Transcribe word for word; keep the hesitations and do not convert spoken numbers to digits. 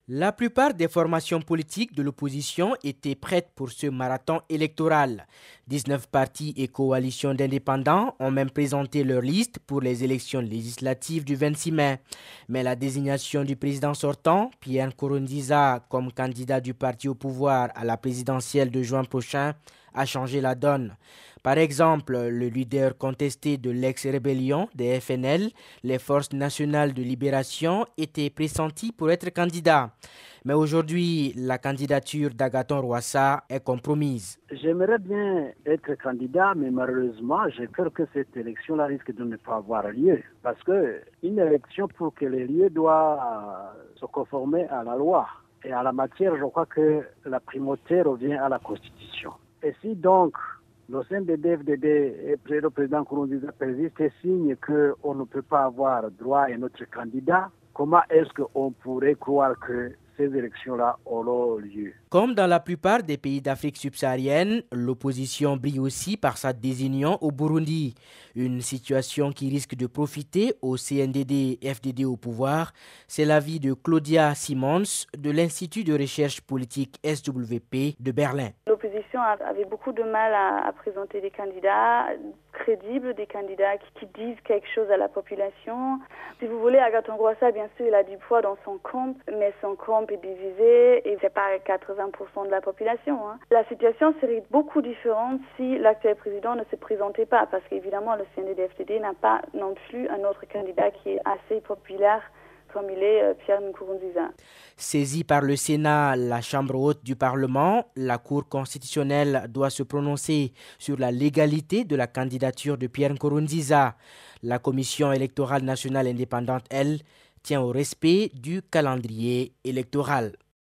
La plupart des formations politiques de l'opposition étaient prêtes pour ce marathon électoral. dix-neuf partis et coalitions d'indépendants ont même présenté leur liste pour les élections législatives du vingt-six mai. Mais la désignation du président sortant, Pierre Nkurunziza, comme candidat du parti au pouvoir à la présidentielle de juin prochain, a changé la donne. Par exemple, le leader contesté de l'ex-rébellion des F N L, les Forces nationales de libération, était pressenti pour être candidat. Mais aujourd'hui, la candidature d'Agathon Rwasa est compromise. J'aimerais bien être candidat, mais malheureusement, j'ai peur que cette élection-là risque de ne pas avoir lieu. Parce qu'une élection, pour que les lieux doit se conformer à la loi. Et à la matière, je crois que la primauté revient à la Constitution. Et si donc le C N D D F D D et le président Nkurunziza persiste et signe qu'on ne peut pas avoir droit à notre candidat, comment est-ce qu'on pourrait croire que ces élections-là auront lieu? Comme dans la plupart des pays d'Afrique subsaharienne, l'opposition brille aussi par sa désunion au Burundi. Une situation qui risque de profiter au C N D D F D D au pouvoir. C'est l'avis de Claudia Simons de l'Institut de recherche politique S W P de Berlin. L'opposition avait beaucoup de mal à, à présenter des candidats crédibles, des candidats qui, qui disent quelque chose à la population. Si vous voulez, Agathon Rwasa, bien sûr, il a du poids dans son camp, mais son camp est divisé et c'est pas quatre-vingts pour cent de la population. Hein. La situation serait beaucoup différente si l'actuel président ne se présentait pas, parce qu'évidemment, le C N D D F D D n'a pas non plus un autre candidat qui est assez populaire comme il est Pierre Nkurunziza. Saisie par le Sénat, la Chambre haute du Parlement, la Cour constitutionnelle doit se prononcer sur la légalité de la candidature de Pierre Nkurunziza. La Commission électorale nationale indépendante, elle, tient au respect du calendrier électoral.